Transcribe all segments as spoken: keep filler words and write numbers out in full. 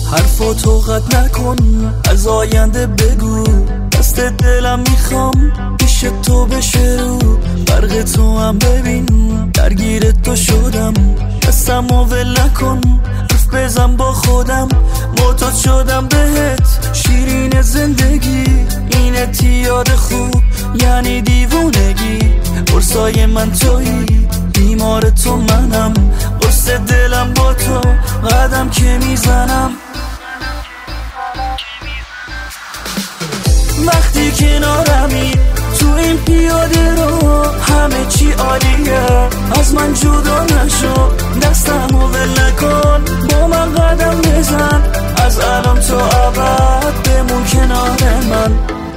حرفاتو قطع نکن، از آینده بگو. دست دلم میخوام پیش تو بشه رو برق تو هم ببین، درگیر تو شدم. دستمو ول نکن، حرف بزن با خودم. معتاد شدم بهت شیرین زندگی، اینه یاد خوب یعنی دیوونگی. قرصای من تویی، بیمار تو منم. قرص دلم با تو قدم که میزنم. وقتی کنارمی تو این پیاده رو همه چی عالیه. از من جدا نشو، دستمو ول نکن، با من قدم بزن. از الان تا ابد بمون کنار من.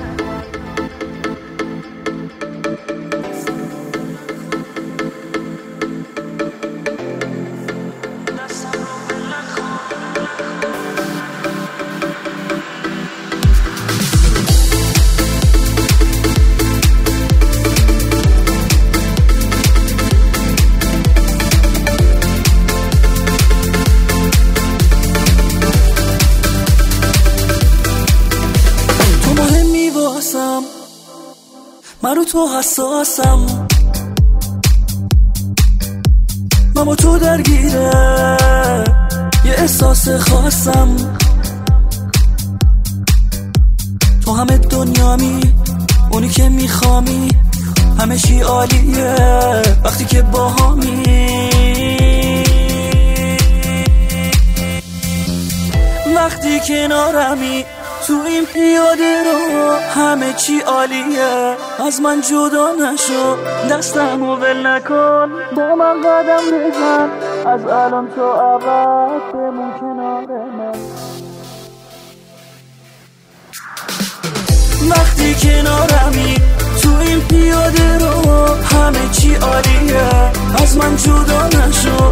من رو تو حساسم، من با تو درگیره یه احساس خاصم. تو همه دنیامی، اونی که میخوامی، همه چی عالیه وقتی که با همی. وقتی کنارمی تو این پیاده رو همه چی عالیه. از من جدا نشو، دستمو ول نکن، با من قدم بزن. از الان تا ابد بمون کنار من. وقتی کنارمی تو این پیاده رو همه چی عالیه. از من جدا نشو،